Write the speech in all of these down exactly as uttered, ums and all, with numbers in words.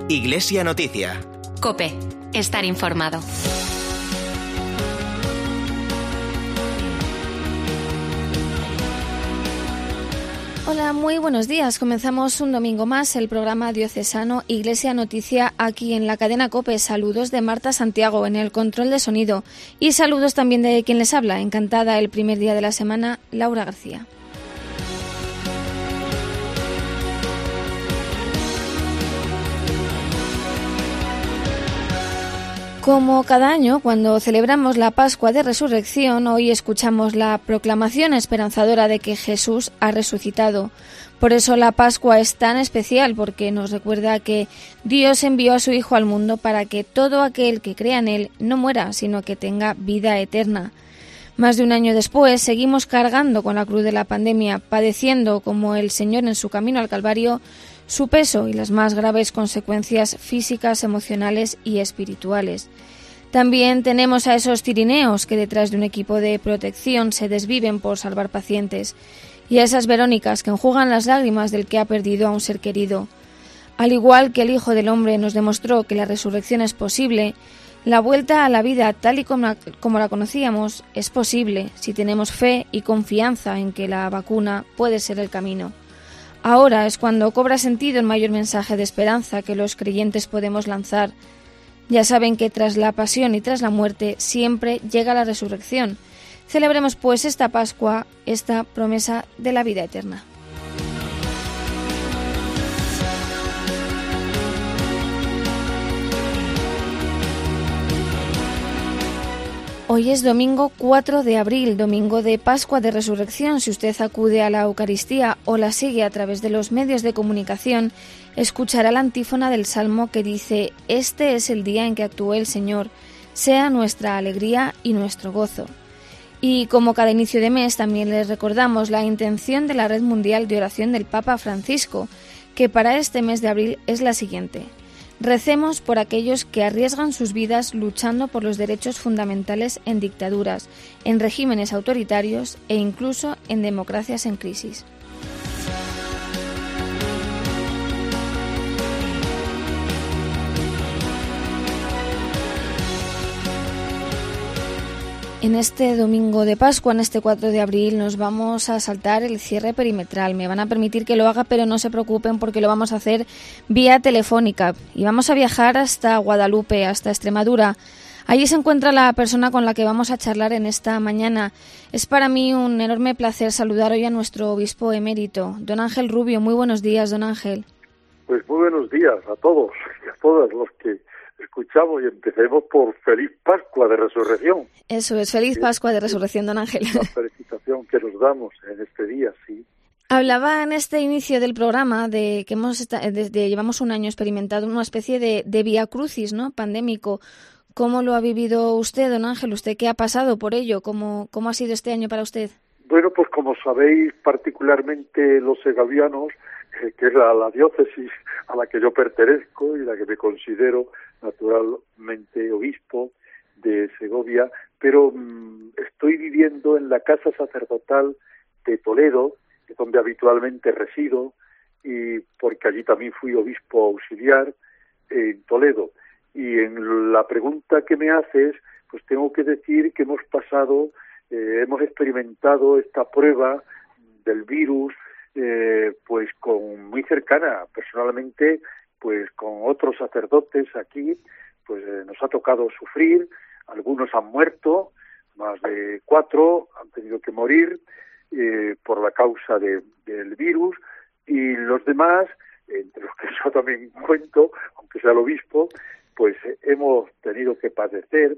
Iglesia Noticia. COPE. Estar informado. Hola, muy buenos días. Comenzamos un domingo más el programa diocesano Iglesia Noticia aquí en la cadena COPE. Saludos de Marta Santiago en el control de sonido y saludos también de quien les habla. Encantada el primer día de la semana, Laura García. Como cada año, cuando celebramos la Pascua de Resurrección, hoy escuchamos la proclamación esperanzadora de que Jesús ha resucitado. Por eso la Pascua es tan especial, porque nos recuerda que Dios envió a su Hijo al mundo para que todo aquel que crea en Él no muera, sino que tenga vida eterna. Más de un año después, seguimos cargando con la cruz de la pandemia, padeciendo, como el Señor en su camino al Calvario, su peso y las más graves consecuencias físicas, emocionales y espirituales. También tenemos a esos tirineos que detrás de un equipo de protección se desviven por salvar pacientes, y a esas Verónicas que enjugan las lágrimas del que ha perdido a un ser querido. Al igual que el Hijo del Hombre nos demostró que la resurrección es posible, la vuelta a la vida tal y como la, como la conocíamos es posible si tenemos fe y confianza en que la vacuna puede ser el camino. Ahora es cuando cobra sentido el mayor mensaje de esperanza que los creyentes podemos lanzar. Ya saben que tras la pasión y tras la muerte siempre llega la resurrección. Celebremos pues esta Pascua, esta promesa de la vida eterna. Hoy es domingo cuatro de abril, domingo de Pascua de Resurrección. Si usted acude a la Eucaristía o la sigue a través de los medios de comunicación, escuchará la antífona del Salmo que dice: «Este es el día en que actuó el Señor, sea nuestra alegría y nuestro gozo». Y como cada inicio de mes, también les recordamos la intención de la Red Mundial de Oración del Papa Francisco, que para este mes de abril es la siguiente: recemos por aquellos que arriesgan sus vidas luchando por los derechos fundamentales en dictaduras, en regímenes autoritarios e incluso en democracias en crisis. En este domingo de Pascua, en este cuatro de abril, nos vamos a saltar el cierre perimetral. Me van a permitir que lo haga, pero no se preocupen porque lo vamos a hacer vía telefónica. Y vamos a viajar hasta Guadalupe, hasta Extremadura. Allí se encuentra la persona con la que vamos a charlar en esta mañana. Es para mí un enorme placer saludar hoy a nuestro obispo emérito, don Ángel Rubio. Muy buenos días, don Ángel. Pues muy buenos días a todos y a todas los que escuchamos, y empecemos por feliz Pascua de Resurrección. Eso es, feliz Pascua de Resurrección, don Ángel. La felicitación que nos damos en este día, sí. Hablaba en este inicio del programa de que hemos esta, de, de, llevamos un año experimentando una especie de, de vía crucis, ¿no?, pandémico. ¿Cómo lo ha vivido usted, don Ángel? ¿Usted qué ha pasado por ello? ¿Cómo, cómo ha sido este año para usted? Bueno, pues como sabéis, particularmente los segavianos, eh, que es la, la diócesis a la que yo pertenezco y la que me considero naturalmente obispo de Segovia, pero mmm, estoy viviendo en la casa sacerdotal de Toledo, donde habitualmente resido, y porque allí también fui obispo auxiliar en Toledo. Y en la pregunta que me haces, pues tengo que decir que hemos pasado, eh, hemos experimentado esta prueba del virus, eh, pues con muy cercana, personalmente, pues con otros sacerdotes aquí, pues eh, nos ha tocado sufrir. Algunos han muerto, más de cuatro han tenido que morir eh, por la causa de, del virus, y los demás, entre los que yo también cuento, aunque sea el obispo, pues eh, hemos tenido que padecer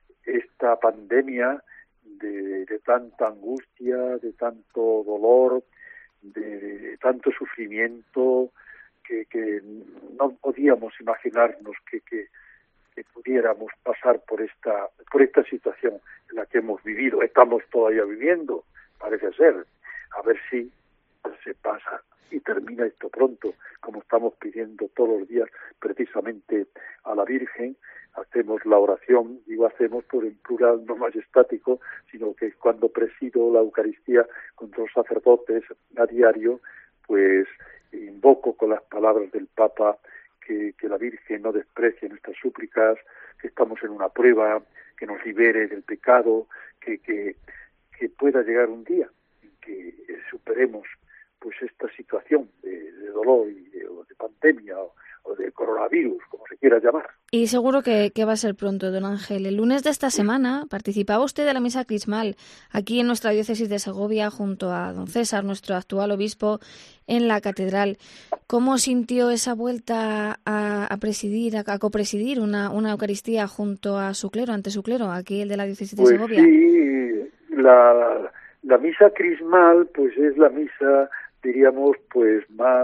esta pandemia de, de tanta angustia, de tanto dolor, de, de tanto sufrimiento, que, que no podíamos imaginarnos que, que, que pudiéramos pasar por esta por esta situación en la que hemos vivido. Estamos todavía viviendo, parece ser. A ver si se pasa y termina esto pronto, como estamos pidiendo todos los días precisamente a la Virgen. Hacemos la oración, digo hacemos por en plural, no majestático, sino que cuando presido la Eucaristía con los sacerdotes a diario, pues invoco con las palabras del Papa que, que la Virgen no desprecie nuestras súplicas, que estamos en una prueba, que nos libere del pecado, que, que, que pueda llegar un día en que superemos pues esta situación de, de dolor y de, o de pandemia o, o de coronavirus, como se quiera llamar. Y seguro que, que va a ser pronto, don Ángel. El lunes de esta semana participaba usted de la misa crismal aquí en nuestra diócesis de Segovia junto a don César, nuestro actual obispo, en la catedral. ¿Cómo sintió esa vuelta a, a presidir, a, a copresidir una, una Eucaristía junto a su clero, ante su clero, aquí el de la diócesis de pues Segovia? Sí, la, la misa crismal pues es la misa, diríamos, pues más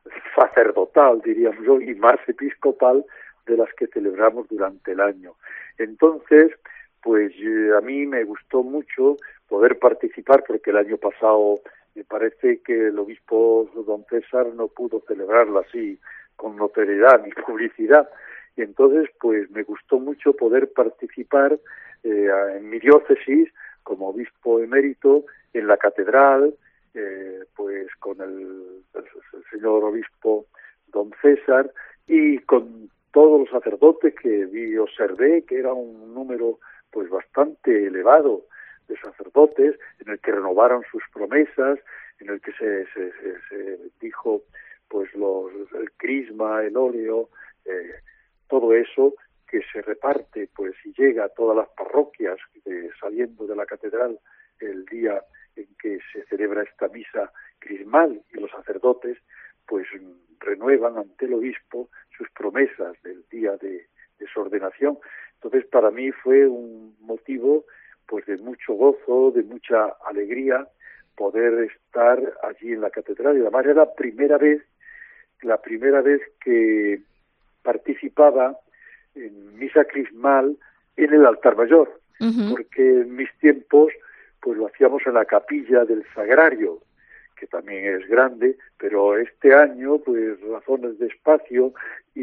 sacerdotal, diríamos yo, y más episcopal de las que celebramos durante el año. Entonces, pues a mí me gustó mucho poder participar, porque el año pasado me parece que el obispo don César no pudo celebrarla así con notoriedad ni publicidad, y entonces pues me gustó mucho poder participar eh, en mi diócesis como obispo emérito en la catedral, eh, pues con el, el, el señor obispo don César y con todos los sacerdotes que vi, observé que era un número pues bastante elevado de sacerdotes, en el que renovaron sus promesas, en el que se, se, se, se dijo pues los, el crisma, el óleo, eh, todo eso que se reparte pues y llega a todas las parroquias eh, saliendo de la catedral el día en que se celebra esta misa crismal, y los sacerdotes pues renuevan ante el obispo sus promesas del día de, de su ordenación. Entonces para mí fue un motivo pues de mucho gozo, de mucha alegría poder estar allí en la catedral, y además era la primera vez, la primera vez que participaba en misa crismal en el altar mayor, uh-huh. porque en mis tiempos pues lo hacíamos en la capilla del Sagrario, que también es grande, pero este año, pues razones de espacio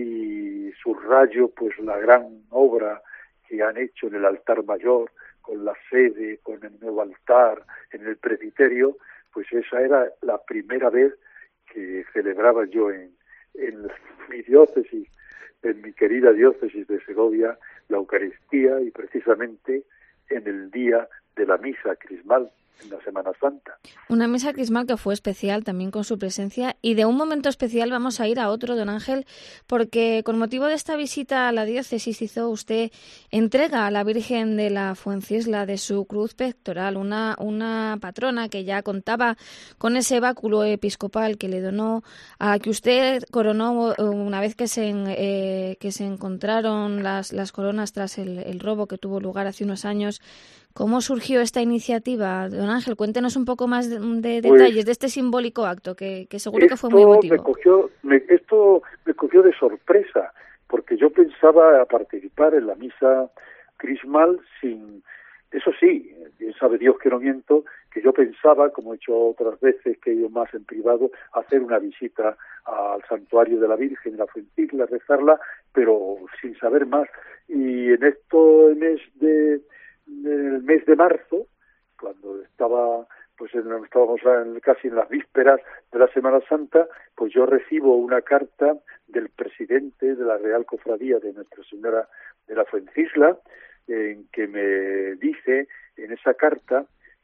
y subrayo pues la gran obra que han hecho en el altar mayor, con la sede, con el nuevo altar, en el presbiterio, pues esa era la primera vez que celebraba yo en, en mi diócesis, en mi querida diócesis de Segovia, la Eucaristía, y precisamente en el día de la misa crismal, en la Semana Santa. Una misa crismal que fue especial también con su presencia, y de un momento especial vamos a ir a otro, don Ángel, porque con motivo de esta visita a la diócesis hizo usted entrega a la Virgen de la Fuencisla de su cruz pectoral, una, una patrona que ya contaba con ese báculo episcopal que le donó, a que usted coronó una vez que se, eh, que se encontraron las, las coronas tras el, el robo que tuvo lugar hace unos años. ¿Cómo surgió esta iniciativa, don Ángel? Cuéntenos un poco más de, de pues, detalles de este simbólico acto, que, que seguro que fue muy emotivo. Me cogió, me, esto me cogió de sorpresa, porque yo pensaba participar en la misa crismal sin... Eso sí, bien sabe Dios que no miento, que yo pensaba, como he hecho otras veces, que he ido más en privado, hacer una visita al santuario de la Virgen, la Fuencisla, rezarla, pero sin saber más. Y en esto, en mes de... en el mes de marzo, cuando estaba pues en, estábamos en, casi en las vísperas de la Semana Santa, pues yo recibo una carta del presidente de la Real Cofradía de Nuestra Señora de la Fuencisla, en que me dice en esa carta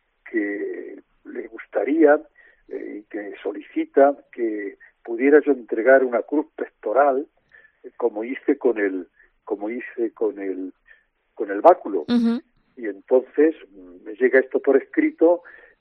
que le gustaría y eh, que solicita que pudiera yo entregar una cruz pectoral, eh, como hice con el como hice con el con el báculo. Uh-huh. Y entonces me llega esto por escrito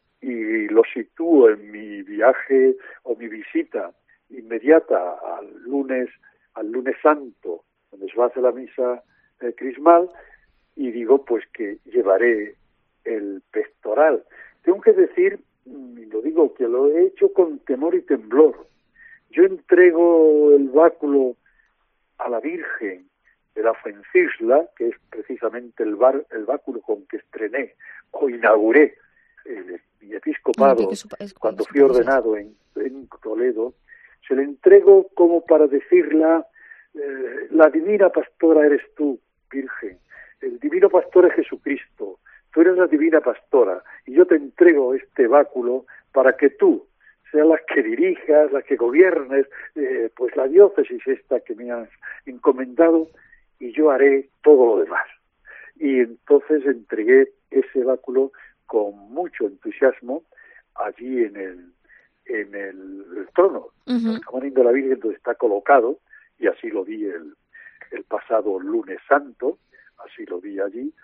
y lo sitúo en mi viaje o mi visita inmediata al lunes al lunes santo, donde se va a hacer la misa eh, crismal, y digo pues que llevaré el pectoral. Tengo que decir, y lo digo, que lo he hecho con temor y temblor. Yo entrego el báculo a la Virgen de la Fuencisla, que es precisamente el, bar, el báculo con que estrené o inauguré el, mi episcopado cuando fui ordenado en, en Toledo. Se le entrego como para decirla, eh, la divina pastora eres tú, Virgen, el divino pastor es Jesucristo, tú eres la divina pastora, y yo te entrego este báculo para que tú sean las que dirijas, las que gobiernes, eh, pues la diócesis esta que me has encomendado, y yo haré todo lo demás. Y entonces entregué ese báculo con mucho entusiasmo allí en el en el, el trono, uh-huh. el camarín de la Virgen, donde está colocado, y así lo vi el, el pasado lunes santo, así lo vi allí,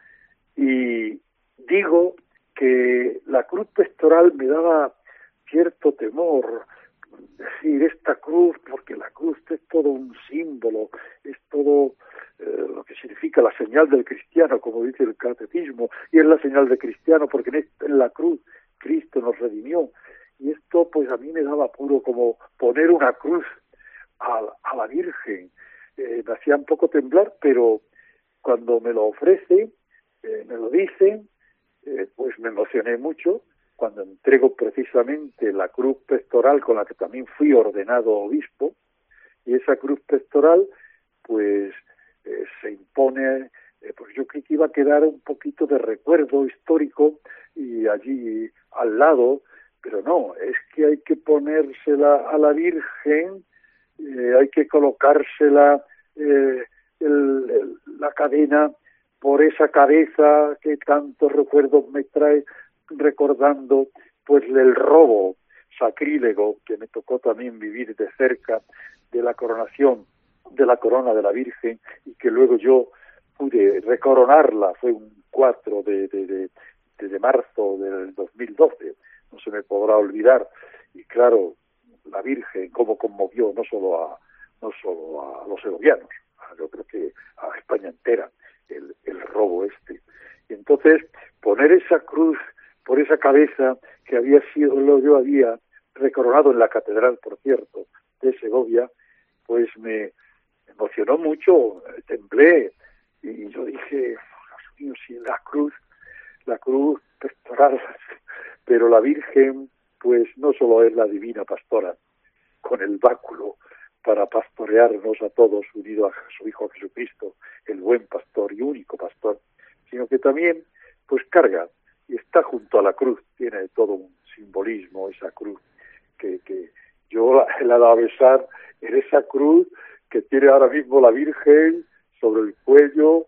y digo que la cruz pectoral me daba cierto temor, decir esta cruz, porque la cruz es todo un símbolo, es todo eh, lo que significa la señal del cristiano, como dice el catecismo, y es la señal de cristiano porque en, esta, en la cruz Cristo nos redimió, y esto pues a mí me daba apuro como poner una cruz a, a la Virgen, eh, me hacía un poco temblar, pero cuando me lo ofrecen, eh, me lo dicen, eh, pues me emocioné mucho, cuando entrego precisamente la cruz pectoral con la que también fui ordenado obispo, y esa cruz pectoral pues eh, se impone, eh, pues yo creí que iba a quedar un poquito de recuerdo histórico y allí al lado, pero no, es que hay que ponérsela a la Virgen, eh, hay que colocársela eh, el, el, la cadena por esa cabeza que tantos recuerdos me trae, recordando pues el robo sacrílego que me tocó también vivir de cerca de la coronación de la corona de la Virgen, y que luego yo pude recoronarla, fue un cuatro de, de, de, de, de marzo del dos mil doce, no se me podrá olvidar, y claro, la Virgen cómo conmovió no solo a no solo a los segovianos, yo creo que a España entera, el, el robo este. Y entonces poner esa cruz por esa cabeza que había sido, lo yo había recoronado en la catedral, por cierto, de Segovia, pues me emocionó mucho, temblé, y yo dije, Dios mío, si la cruz, la cruz pectoral, pero la Virgen, pues no solo es la divina pastora, con el báculo para pastorearnos a todos, unido a su Hijo Jesucristo, el buen pastor y único pastor, sino que también, pues carga, y está junto a la cruz, tiene todo un simbolismo esa cruz, que, que yo la, la he dado a besar en esa cruz que tiene ahora mismo la Virgen sobre el cuello,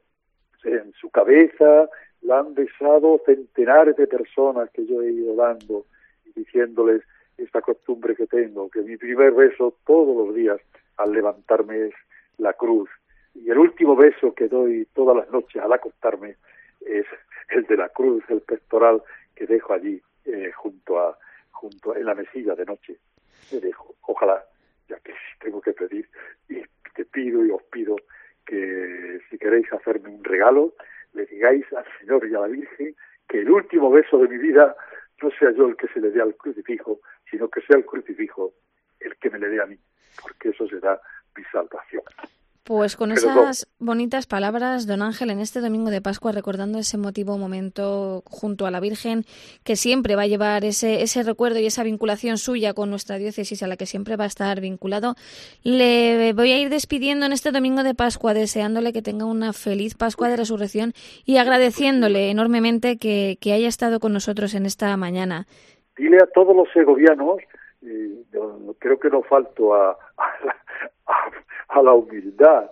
en su cabeza, la han besado centenares de personas que yo he ido dando y diciéndoles esta costumbre que tengo, que mi primer beso todos los días al levantarme es la cruz, y el último beso que doy todas las noches al acostarme es el de la cruz, el pectoral que dejo allí eh, junto a junto a, en la mesilla de noche. Me dejo, ojalá, ya que tengo que pedir, y te pido y os pido que si queréis hacerme un regalo, le digáis al Señor y a la Virgen que el último beso de mi vida no sea yo el que se le dé al crucifijo, sino que sea el crucifijo el que me le dé a mí, porque eso será mi salvación. Pues con esas bonitas palabras, don Ángel, en este domingo de Pascua, recordando ese emotivo momento junto a la Virgen, que siempre va a llevar ese, ese recuerdo y esa vinculación suya con nuestra diócesis, a la que siempre va a estar vinculado, le voy a ir despidiendo en este domingo de Pascua, deseándole que tenga una feliz Pascua de Resurrección y agradeciéndole enormemente que, que haya estado con nosotros en esta mañana. Dile a todos los segovianos, eh, yo creo que no falto a, a, la, a, a la humildad,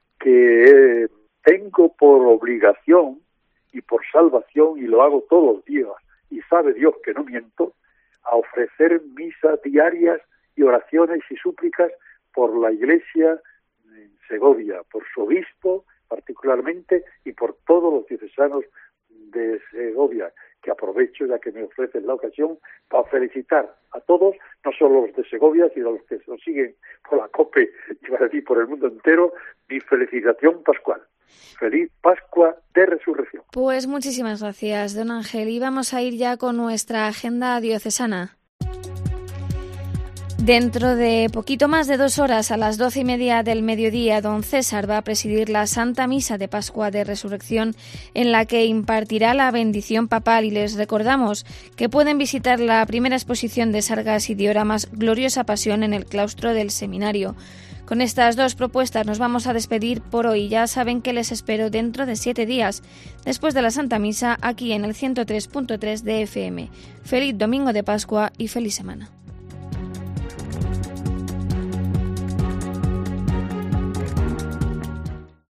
que eh, tengo por obligación y por salvación, y lo hago todos los días, y sabe Dios que no miento, a ofrecer misas diarias y oraciones y súplicas por la Iglesia en Segovia, por su obispo particularmente, y por todos los diocesanos de Segovia, que aprovecho ya que me ofrecen la ocasión para felicitar a todos, no solo los de Segovia, sino a los que nos siguen por la COPE y para ti por el mundo entero, mi felicitación pascual. Feliz Pascua de Resurrección. Pues muchísimas gracias, don Ángel. Y vamos a ir ya con nuestra agenda diocesana. Dentro de poquito más de dos horas, a las doce y media del mediodía, don César va a presidir la Santa Misa de Pascua de Resurrección, en la que impartirá la bendición papal, y les recordamos que pueden visitar la primera exposición de sargas y dioramas Gloriosa Pasión en el claustro del seminario. Con estas dos propuestas nos vamos a despedir por hoy. Ya saben que les espero dentro de siete días, después de la Santa Misa, aquí en el ciento tres punto tres de F M. Feliz domingo de Pascua y feliz semana.